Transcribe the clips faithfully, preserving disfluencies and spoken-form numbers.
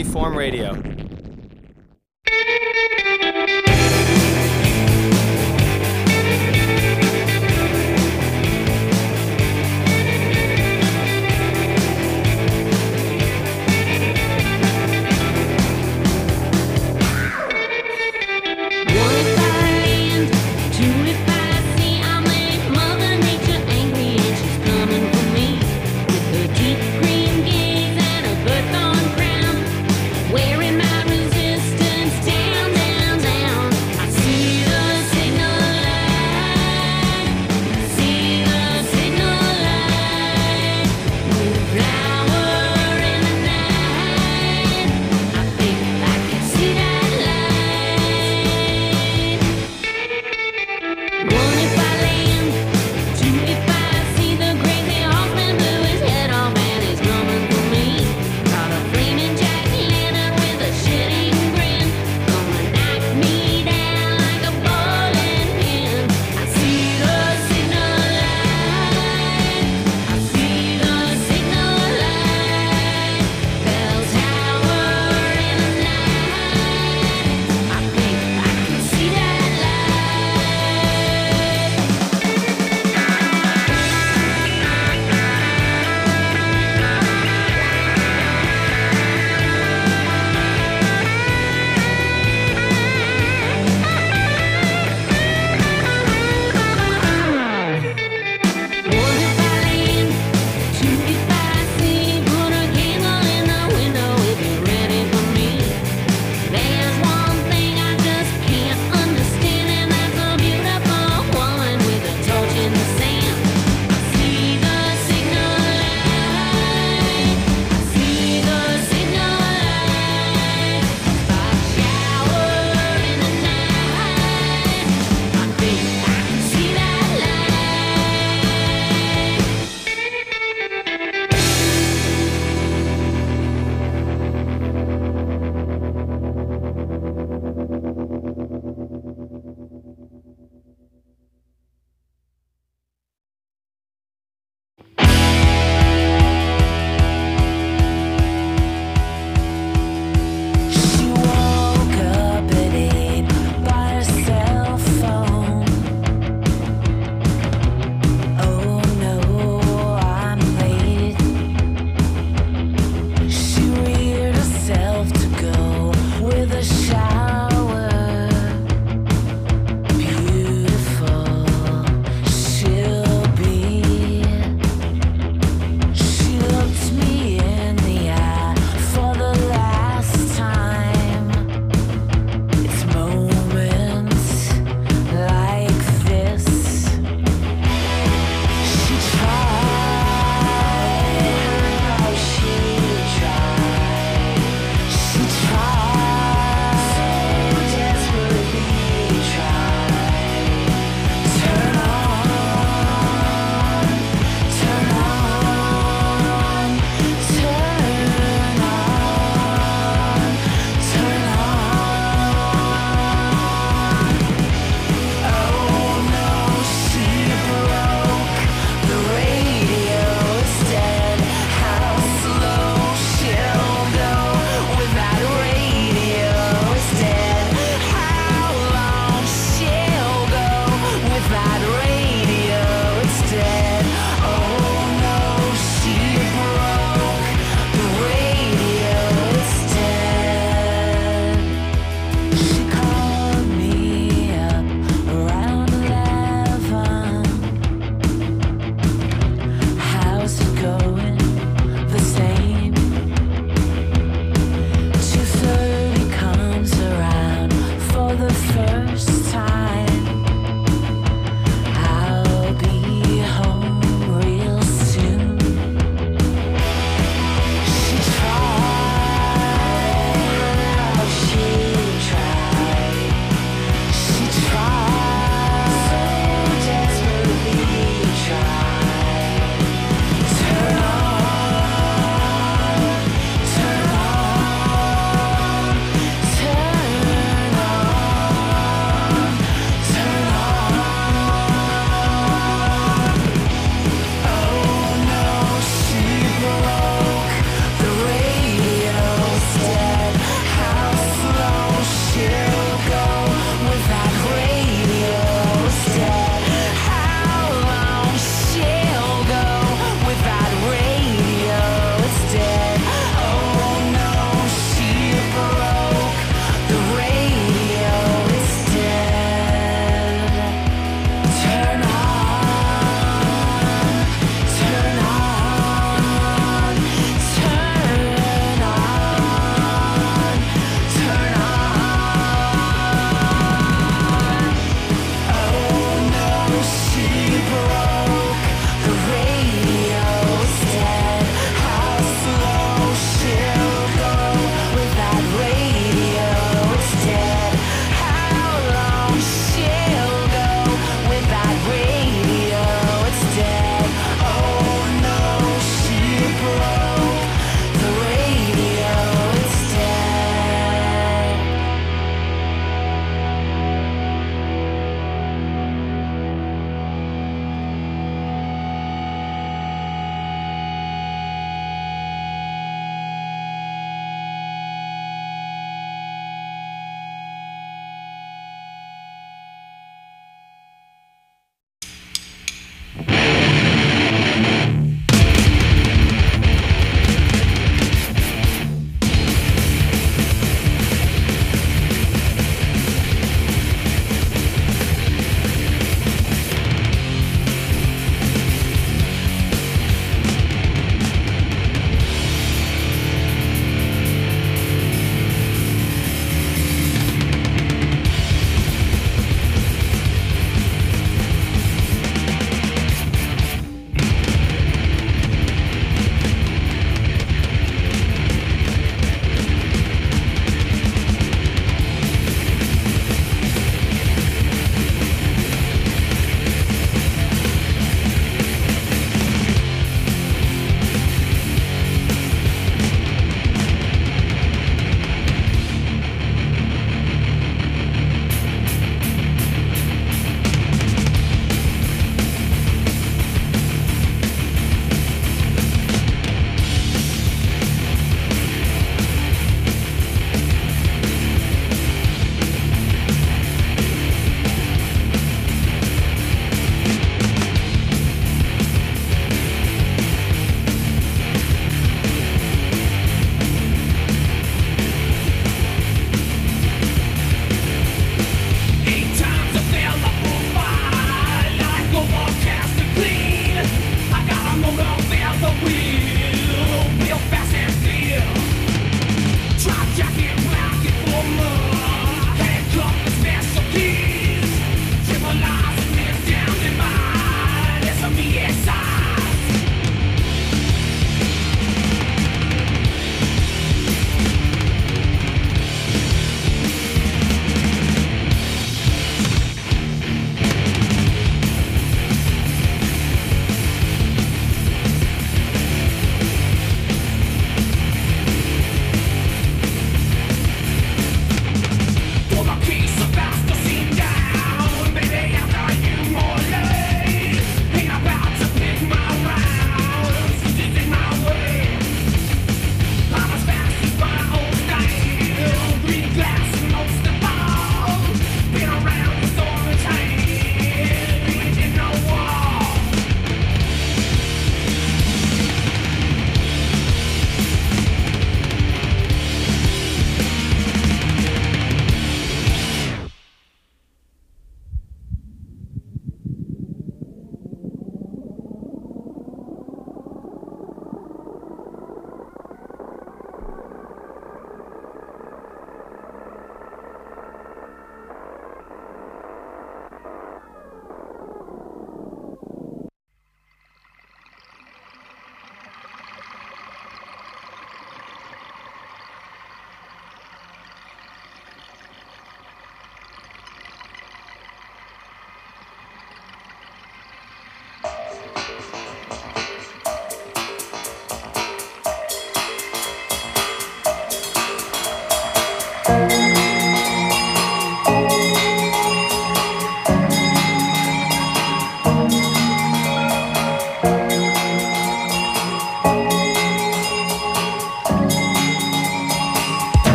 Form Radio. Wearing my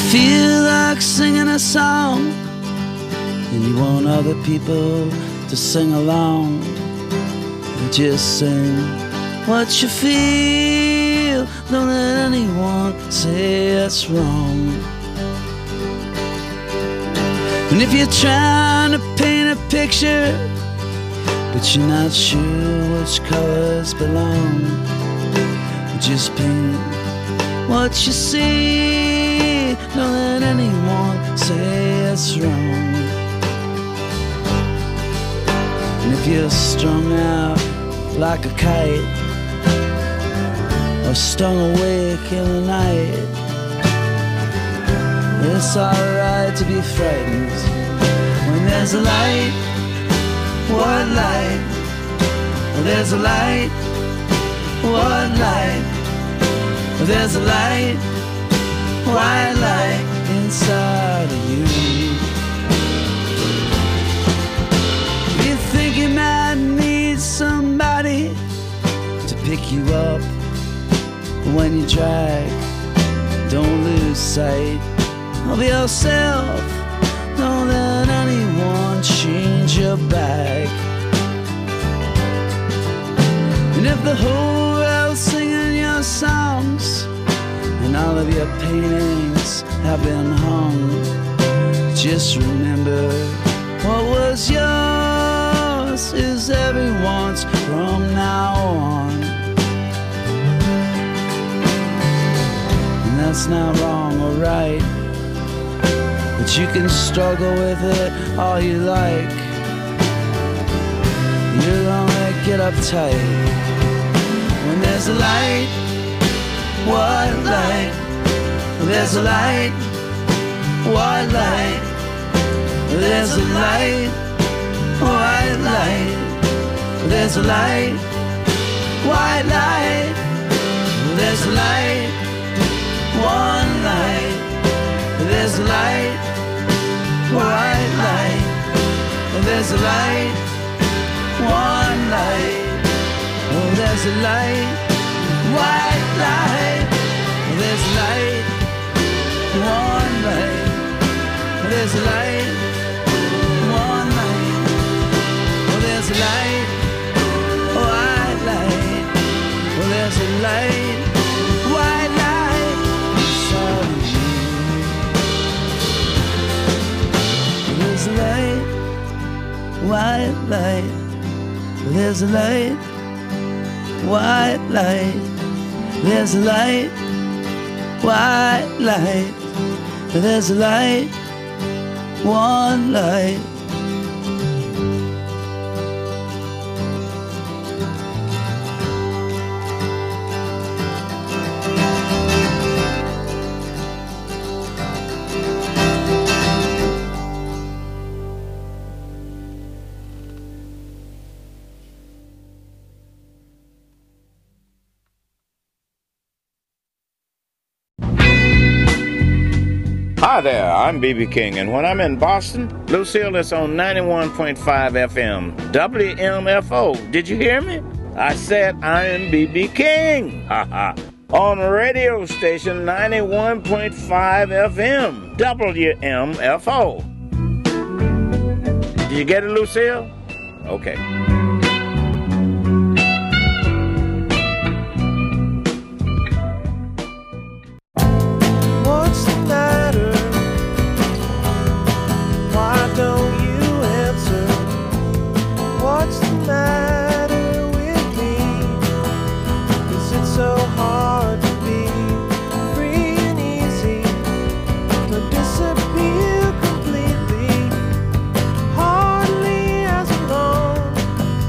feel like singing a song and you want other people to sing along, just sing what you feel. Don't let anyone say it's wrong. And if you're trying to paint a picture but you're not sure which colors belong, just paint what you see. Don't let anyone say it's wrong. And if you're strung out like a kite or stung awake in the night, it's alright to be frightened when there's a light. What light? There's a light. What light? There's a light. White light inside of you. You think you might need somebody to pick you up when you drag. Don't lose sight of yourself. Don't let anyone change your bag. And if the whole world's singing your songs and all of your paintings have been hung, just remember what was yours is everyone's from now on. And that's not wrong or right, but you can struggle with it all you like. You'll only get uptight when there's a light. What light? There's a light. What light? There's a light. White light. There's a light. White light. There's a light. One light. There's a light. White light. There's a light. One light. Oh, there's a light. White light. There's a light. One light. There's a light. One light. Oh, there's a light. White light. Oh, there's a light. White light inside of you. There's a light. White light. There's a light. White light. There's a light. White light. There's a light. One light. Hi there, I'm B B King, and when I'm in Boston, Lucille is on ninety-one point five F M, W M F O. Did you hear me? I said I'm B B King, haha, on radio station ninety-one point five F M, W M F O. Did you get it, Lucille? Okay. What's the matter? Why don't you answer? What's the matter with me? Is it so hard to be free and easy, to disappear completely? Hardly as alone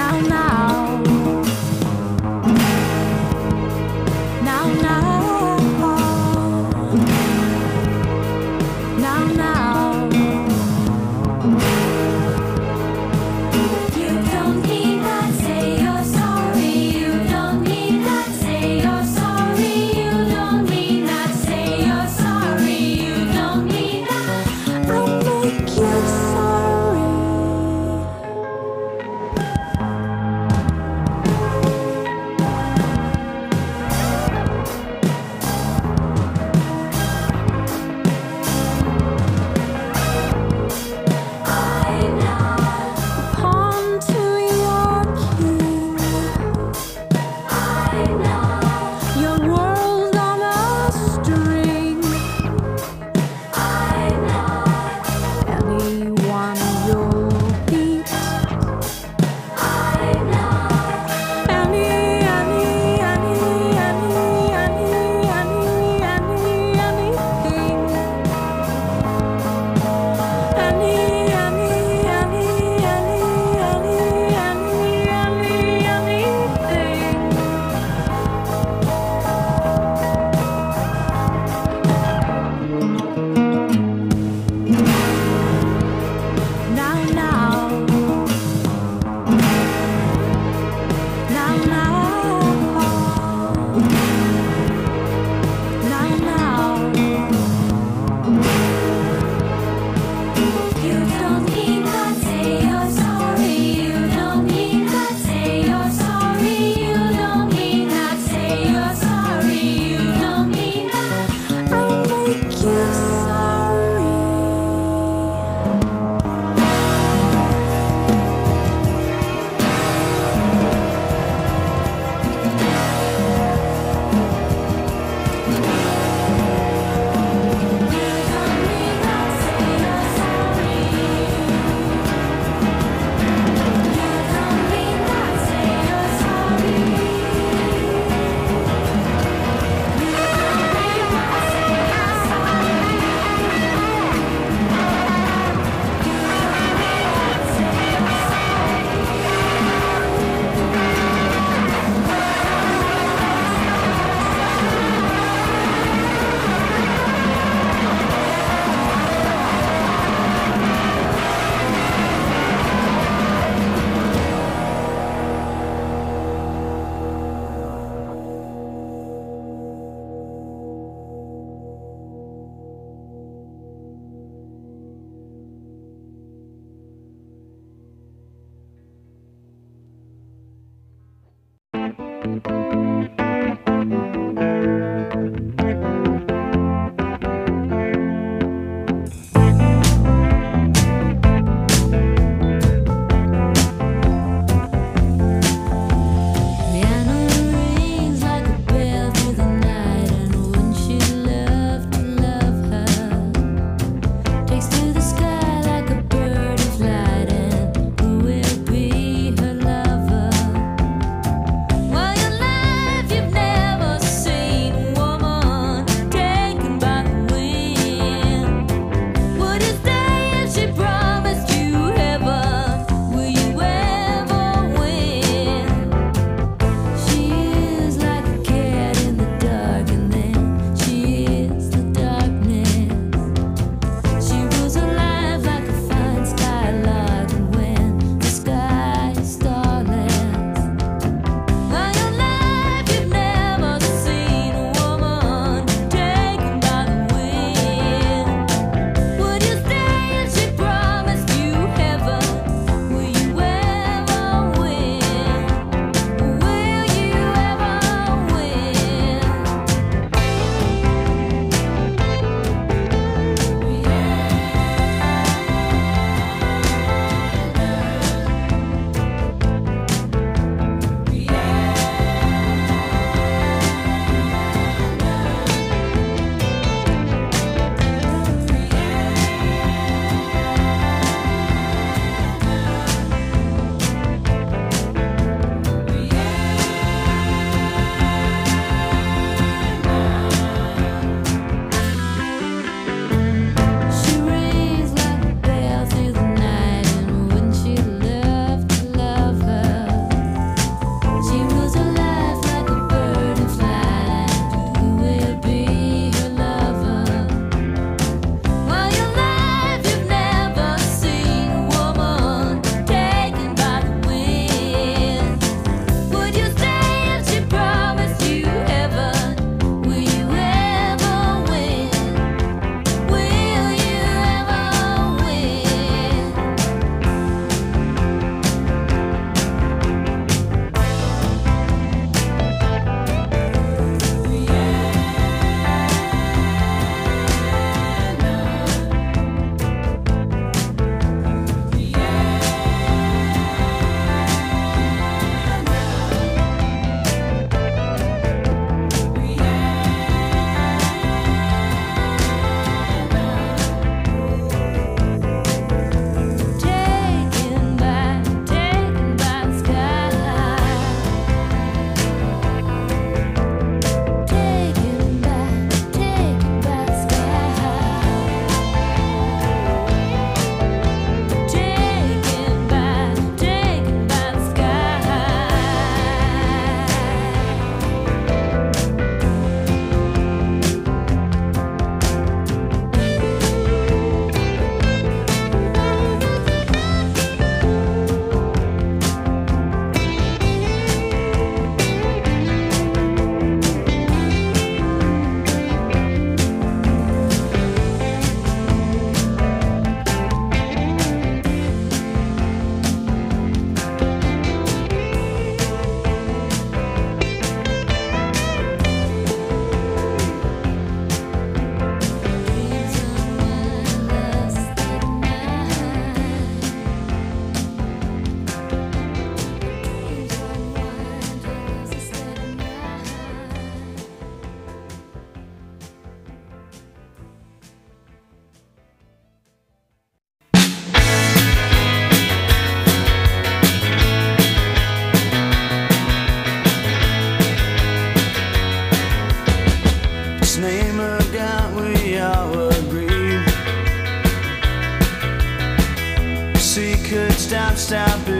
Now, now. Now, now. Now, now. You don't need that, say you're sorry. You don't need that, say you're sorry. You don't need that, say you're sorry. You don't need that. I'll make you sorry.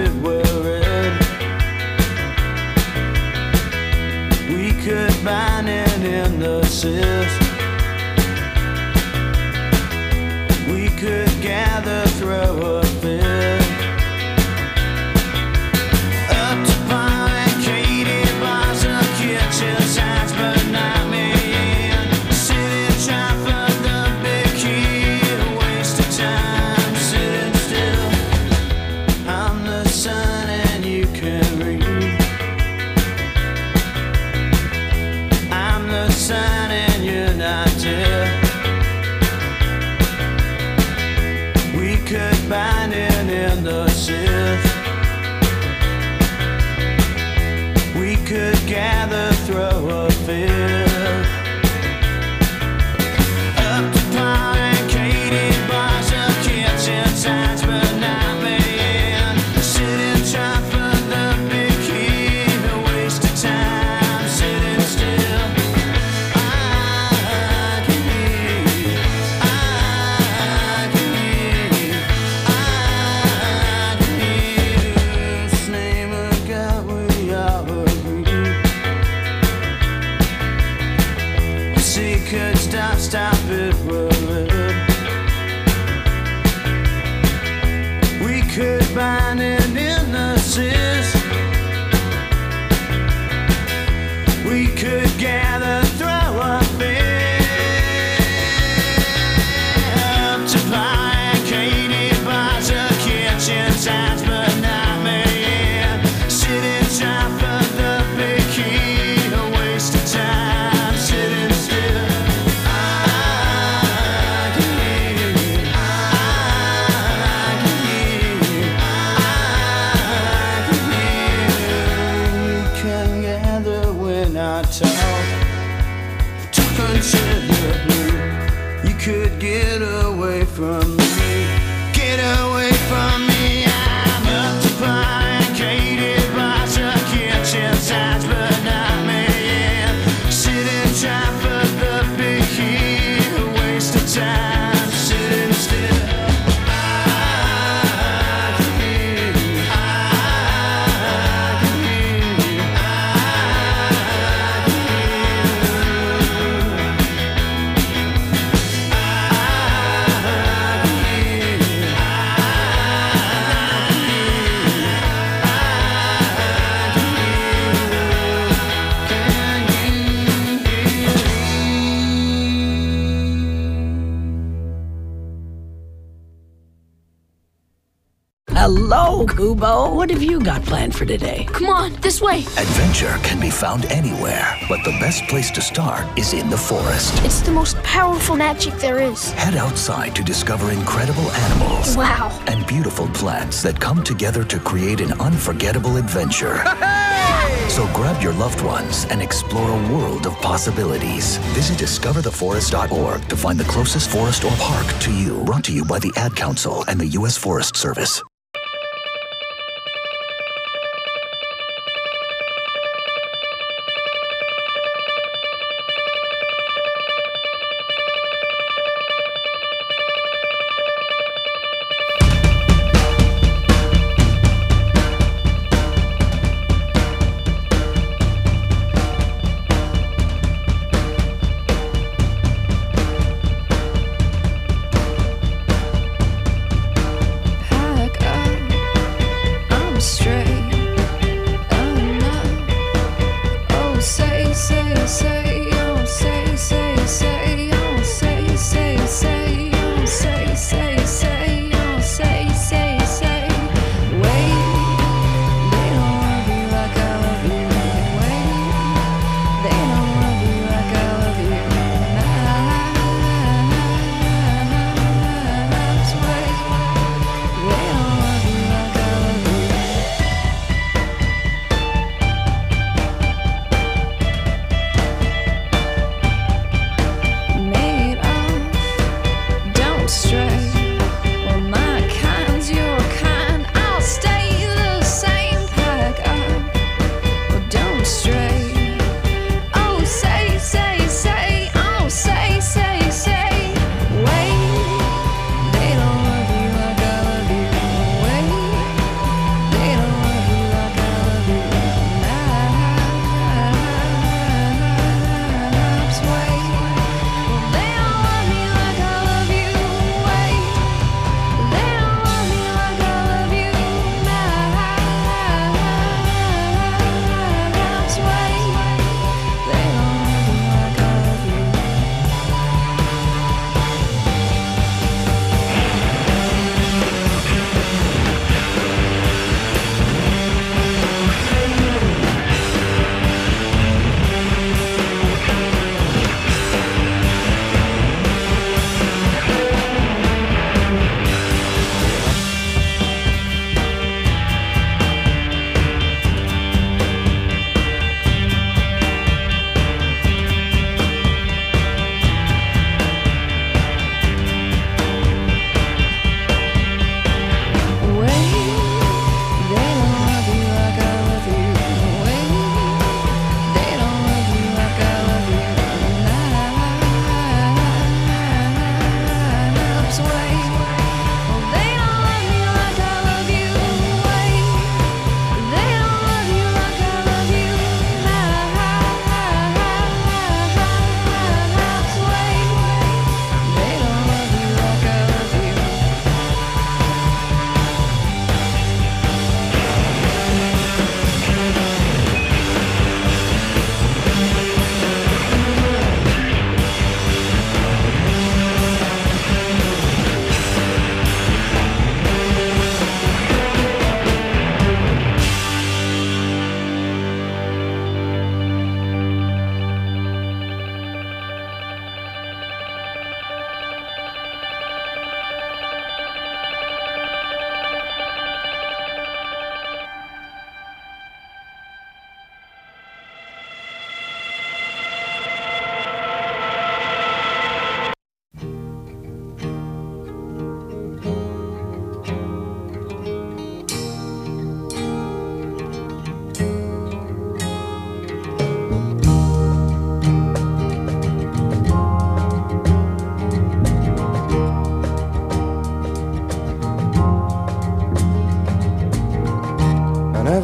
it worried. We could bind it in the cyst. We could gather, throw a fit. Up to Katie bars or kitchen signs, but not me. Sitting trying for the big key, a waste of time. Sitting still, I'm the sun and you can read. I'm the sun and you're not dead. We could bind it in the cyst. We could gather, throw a fit. Up to Paul and Katie bars or kitchen signs, but not me. Sitting trying for the big key, a waste of time. Sitting still, I can hear you. I can hear you. I can hear you. This name of God we all agree. See, could stop, stop it, worried. We could bind it in the cyst. We could gather, throw a fit. Up to buy Katie bars or kitchen signs, but not me. Sitting trying for the big key, a waste of time. Sitting still, I can hear you. I can hear you. I can hear you. We can gather when I talk. Talk until you're blue. You could get away from me. Get away from me. I'm up to buying Katie bars or kitchen signs, but not me. Sitting trying for the big key, a waste of time. Sitting still, I can hear you. I can hear you. I can hear you. Hello, Kubo. What have you got planned for today? Come on, this way. Adventure can be found anywhere, but the best place to start is in the forest. It's the most powerful magic there is. Head outside to discover incredible animals Wow. and beautiful plants that come together to create an unforgettable adventure. So grab your loved ones and explore a world of possibilities. Visit discover the forest dot org to find the closest forest or park to you. Brought to you by the Ad Council and the U S Forest Service. Pack up, I'm straight. Oh no. Oh say, say, say, oh say, say, say, oh say, say, say, oh say, say, say, oh say, say, say. Wait, they don't love you like I love you. Wait, they don't love you like I love you. Nice way. They don't love you like I love you.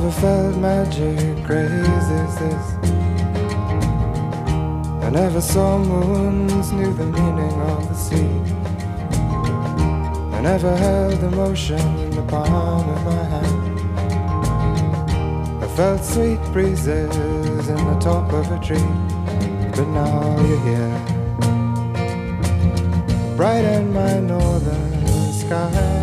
never felt magic crazy as this. I never saw moons, knew the meaning of the sea. I never held emotion in the palm of my hand. I felt sweet breezes in the top of a tree. But now you're here, bright in my northern sky.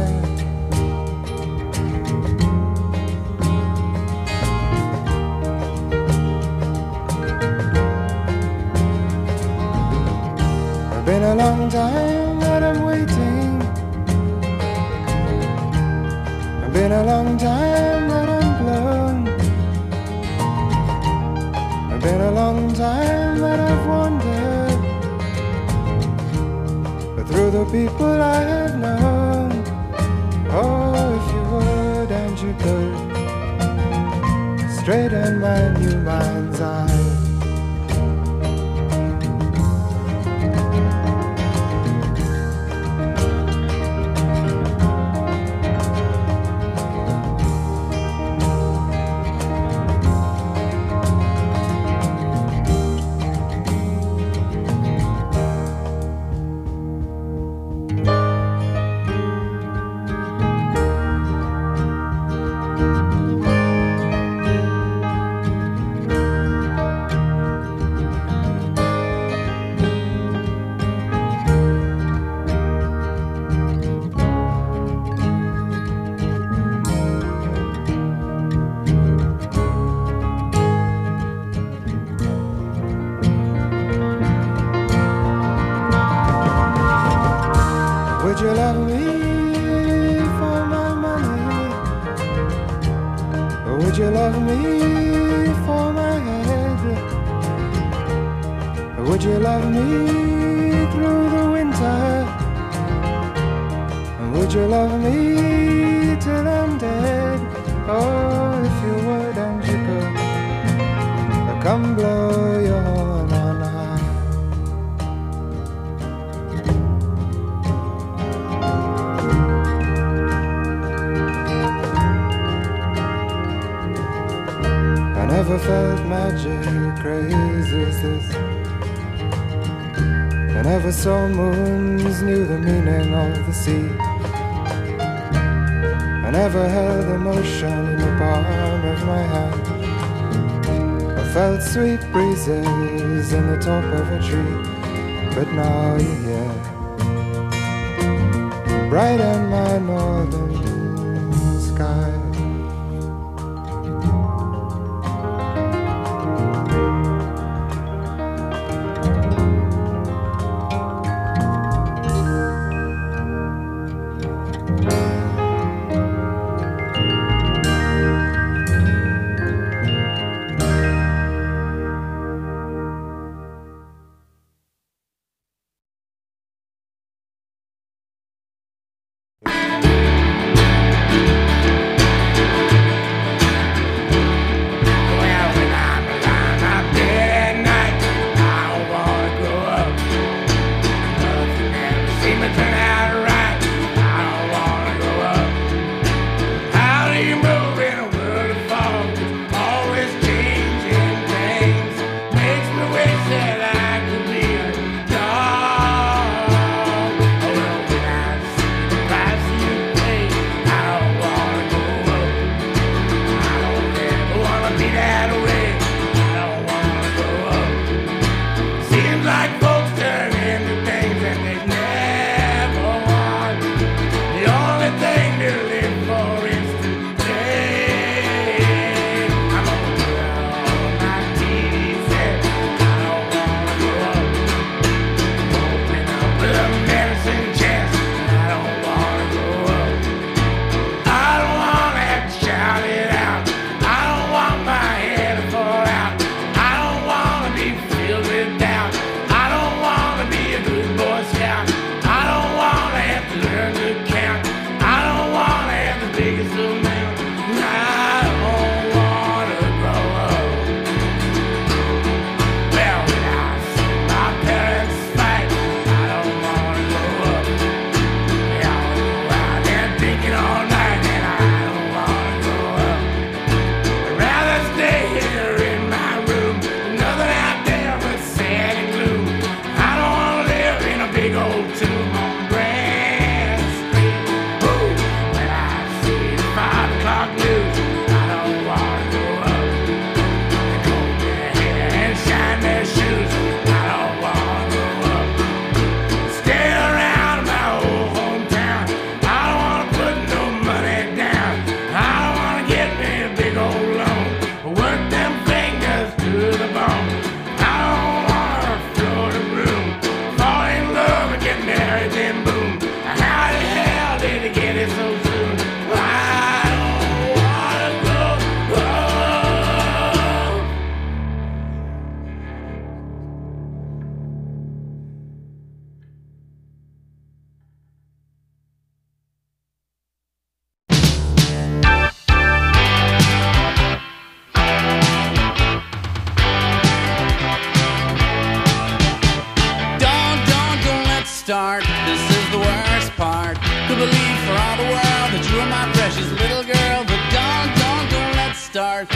Been a long time that I'm waiting. It's been a long time that I'm blown. It's been a long time that I've wandered, but through the people I have known. Oh, if you would and you could, straighten my new mind's eye. Would you love me for my money? Or would you love me for my head? Or would you love me through the winter? And would you love me till I'm dead? Oh, if you would and you could, I'll come blow your horn on high. I never felt magic crazy as this. I never saw moons, knew the meaning of the sea. I never held emotion in the palm of my hand. I felt sweet breezes in the top of a tree. But now you're here, bright in my northern sky.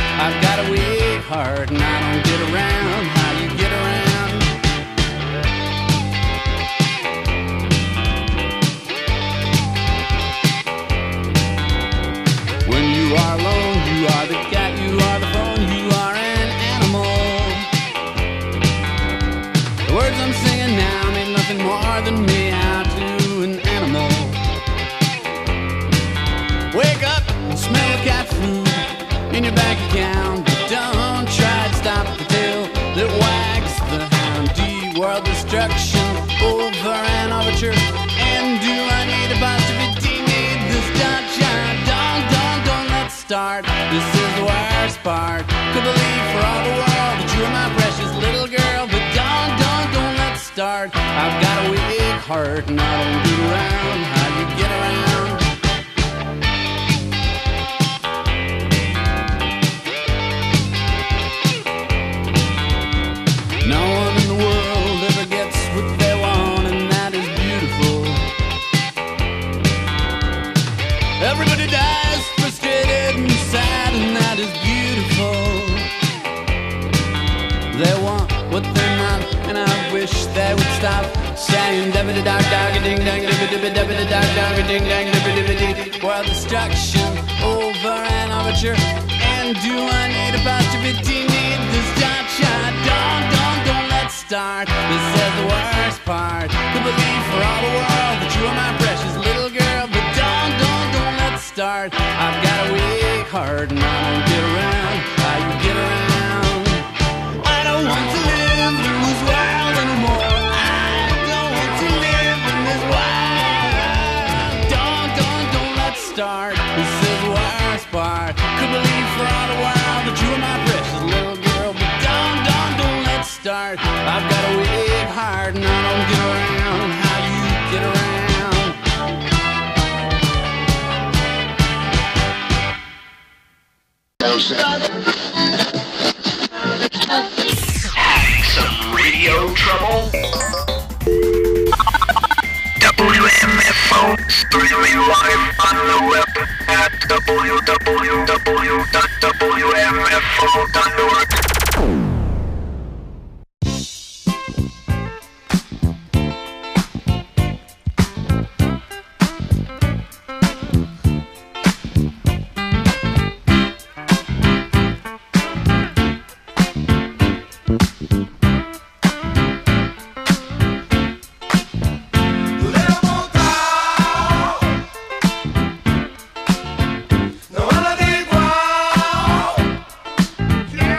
I've got a weak heart and I don't get around how you get around. When you are alone, you are the cat, you are the phone, you are an animal. The words I'm singing now mean nothing more than me out to an animal. Wake up and smell the cat food in your bank account, but don't try to stop the tail that wags the hound. D-world destruction over an overture. And do I need a positivity? Need this dot shot? Don't, don't, don't let's start. This is the worst part. Could believe for all the world that you're my precious little girl, but don't, don't, don't let's start. I've got a weak heart and I don't get around how you get around. No one in the world ever gets what they want, and that is beautiful. Everybody dies frustrated and sad, and that is beautiful. They want what they're not, and I wish they would stop saying dabba da dog dog ding dang dabba dabba dabba da dog dog ding dang dabba dabba dee. World destruction over an overture. And do I need a positivity? Need this dot shot? Don't, don't, don't let's start. This is the worst part. Could believe for all the world that you are my precious little girl, but don't, don't, don't let's start. I've got a weak heart and I don't get around how you get around. I don't want to live in this world anymore. I don't want to live in this world. Don't, don't, don't let's start. This is the worst part. Could believe for all the world that you are my precious little girl, but don't, don't, don't let's start. I've got a weak heart and I don't get around how you get around. Having some radio trouble? W M F O streaming live on the web at w w w dot w m f o dot org. Não há nada igual.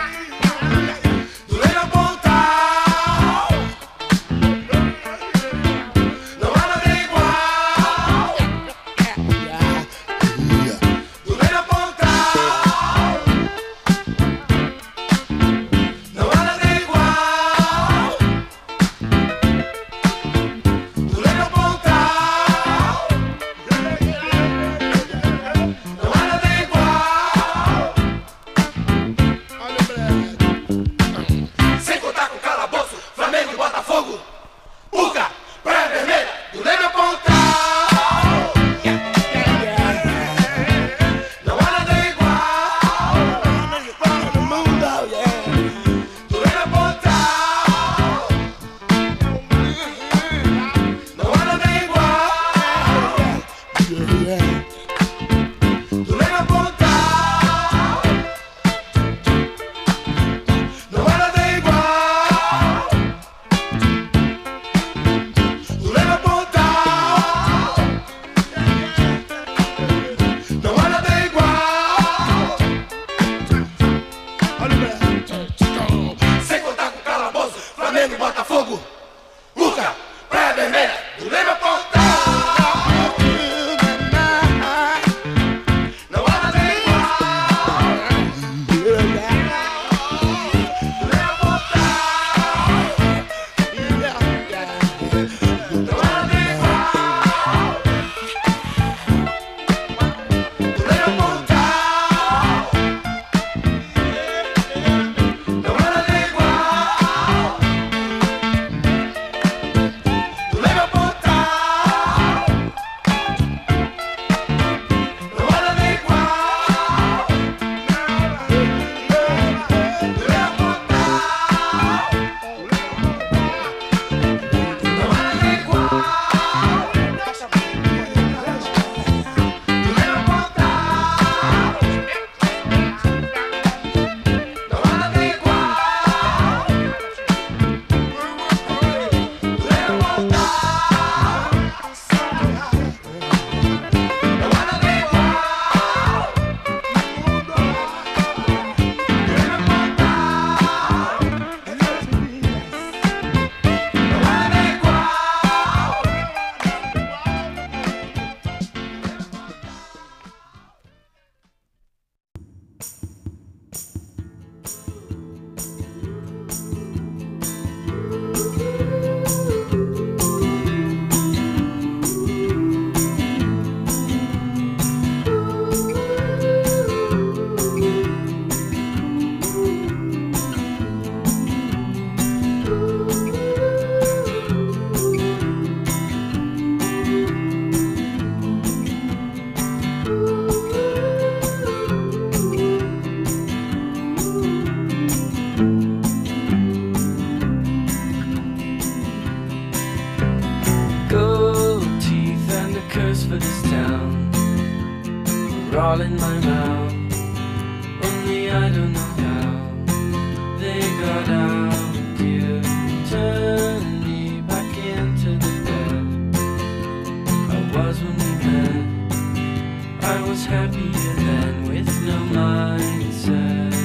I don't know how they got out. You turned me back into the bed I was when we met. I was happier then with no mindset.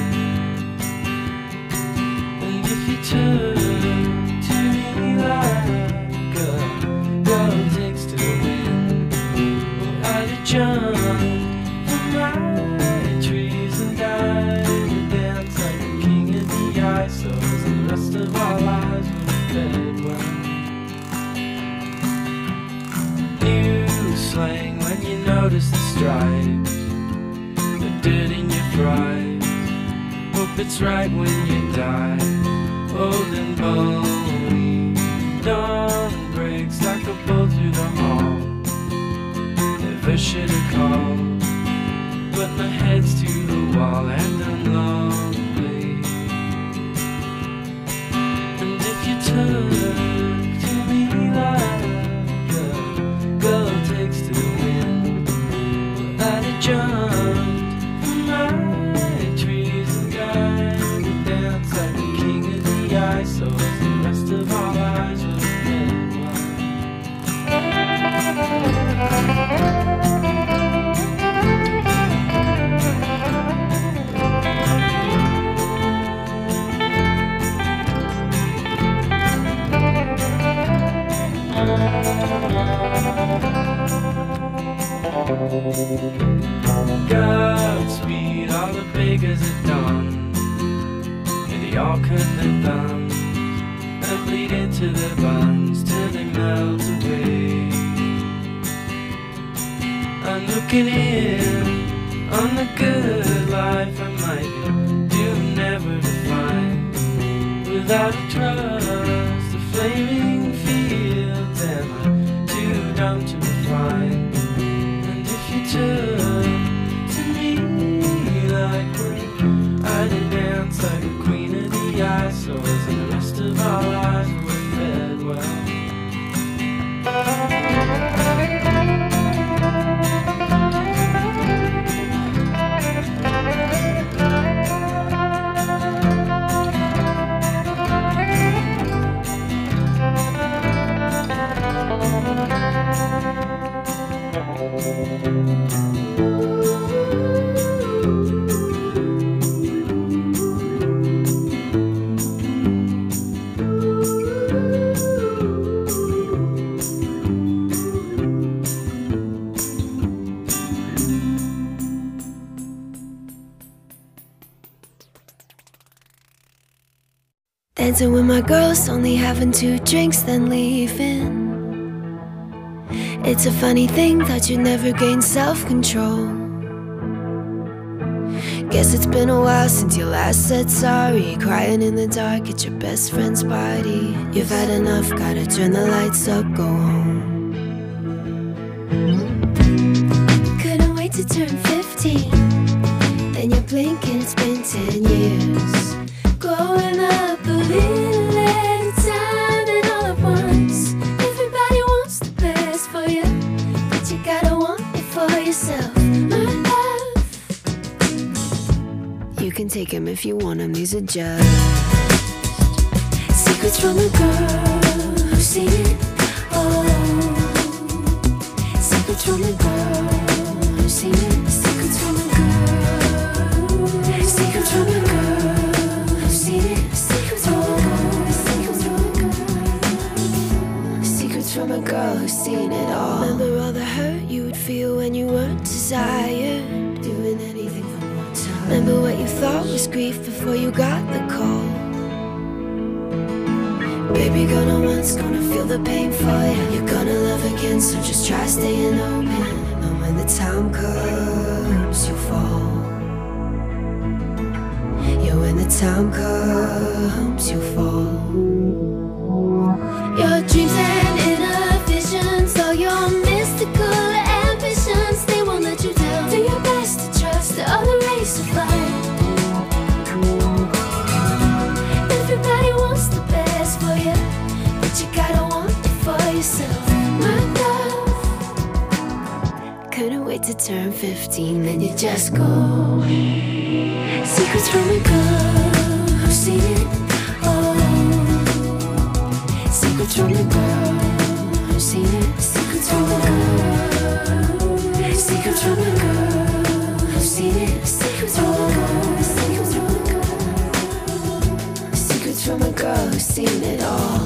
And if you turn to me like a girl takes to the wind, well, I'd have jumped from my trees and died and danced like a king of the ice. So as the rest of our lives were fed well. New slang when you notice the stripes, the dirt in your fries. Hope it's right when you die, old and bony. Dawn breaks like a bolt through the hall. Never should have called, but my head's to the wall and I'm lonely. And if you turn to me like a girl takes to the wind, well, I'd have jumped from my trees and died and danced like the king of the ice. So as the rest of our lives were dead. Godspeed, all the beggars at dawn, and they all cut their thumbs and bleed into their buns till they melt away. I'm looking in on the good life I might be doomed never to find. Without a trust, the flaming fields, am I too dumb to refine? And if you turn to me like one, I'd dance like a queen of the ice. So as the rest of our lives were fed well. Dancing with my girls, only having two drinks, then leaving. It's a funny thing that you never gain self-control. Guess it's been a while since you last said sorry. Crying in the dark at your best friend's party. You've had enough, gotta turn the lights up, go home. Couldn't wait to turn fifteen. Then you blink and it's been ten years. Growing up a little at a time and all at once. Everybody wants the best for you, but you gotta want it for yourself, my love. You can take them if you want them, these are just secrets from a girl who's seen it all. Secrets from a girl who's seen it. Secrets from a girl. Secrets from a girl. From a girl who's seen it all. Remember all the hurt you would feel when you weren't desired, doing anything for more time. Remember what you thought was grief before you got the call. Baby, gonna once, gonna feel the pain for you. You're gonna love again, so just try staying open. And when the time comes, you fall. Yeah, when the time comes, you fall. Your dreams and inner visions, all your mystical ambitions, they won't let you down. Do your best to trust the other race of life. Everybody wants the best for you, but you gotta want it for yourself, my love. Couldn't wait to turn fifteen, then you just go Secrets from a girl who's seen it all. Secrets from a girl who's seen it. Secrets from a girl. Secrets from a girl who's seen it. Secrets from a girl. Secrets from a girl. Secrets from a girl who's seen it all.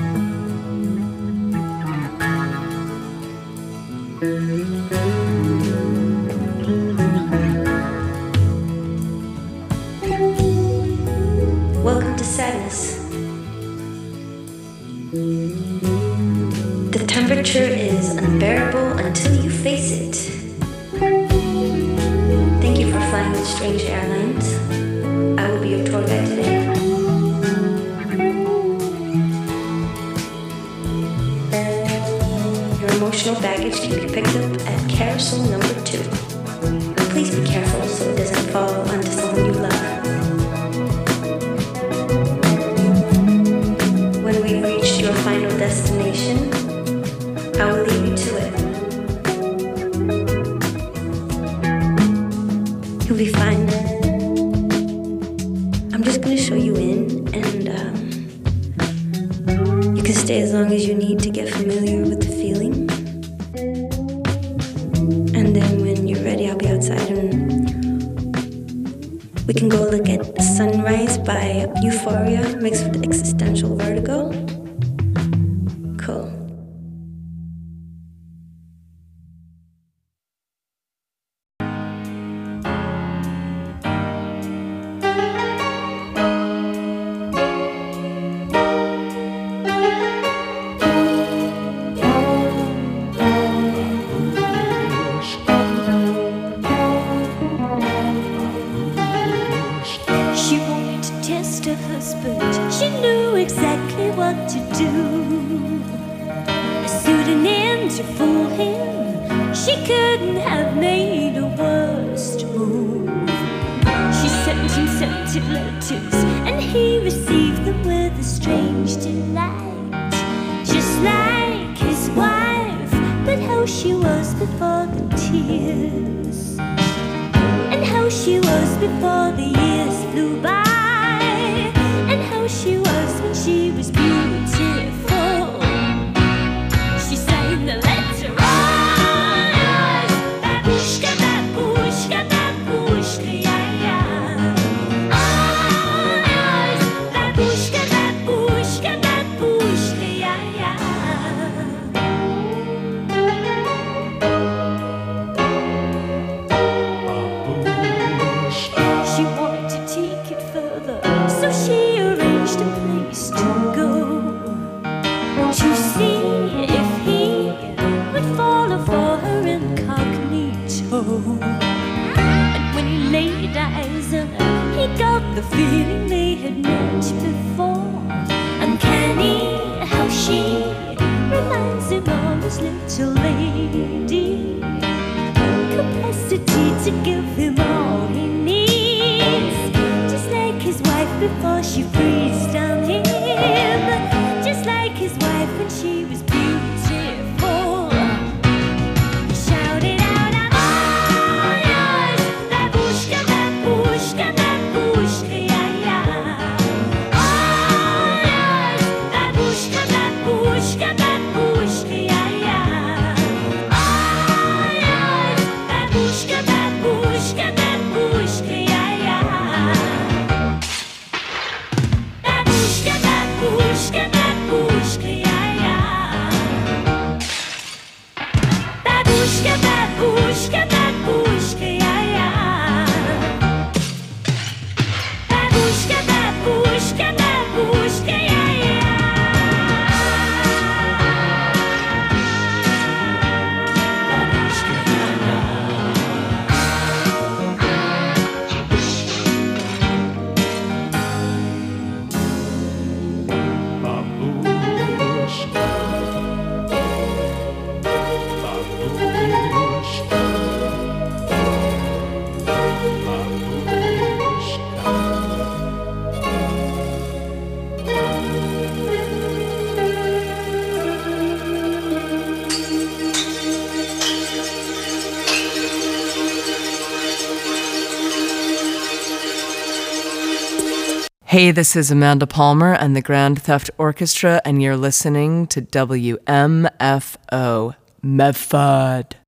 Welcome to sadness. The temperature is unbearable until you face it. Thank you for flying with Strange Airlines. I will be your tour guide today. Your emotional baggage can be picked up at carousel number two. Please be careful so it doesn't fall onto someone you love. When we reach your final destination, I will lead you to it. You'll be fine. I'm just gonna show you in, and um, you can stay as long as you need to get familiar with the feeling. And then when you're ready, I'll be outside and we can go look at Sunrise by Euphoria mixed with existential vertigo. Cool. She wanted to test her husband. She knew exactly what to do. A pseudonym to fool him. She couldn't have made a worse move. She sent him scented letters, and he received them with a strange delight. Just like his wife, but how she was before the tears, and how she was before the years flew by, and how she was when she was beautiful. She signed the letter, oh yes, babushka, babushka, babushka, yeah, yeah. Oh yes, babushka, babushka, babushka, yeah, yeah. She wanted to take it further, so she arranged a place to go, to see if he would follow for her incognito. And when he laid eyes on her, he got the feeling they had met before. Uncanny how she reminds him of his little lady, capacity to give him all he needs, just like his wife before she breathed on him, just like his wife when she was beautiful. He shouted out, I'm all yours, babushka, babushka, babushka, yeah, yeah. All yours, babushka, babushka, babushka, yeah, yeah. All yours, babushka, babushka, babushka, yeah, yeah. Babushka. Hey, this is Amanda Palmer and the Grand Theft Orchestra, and you're listening to W M F O, Medford.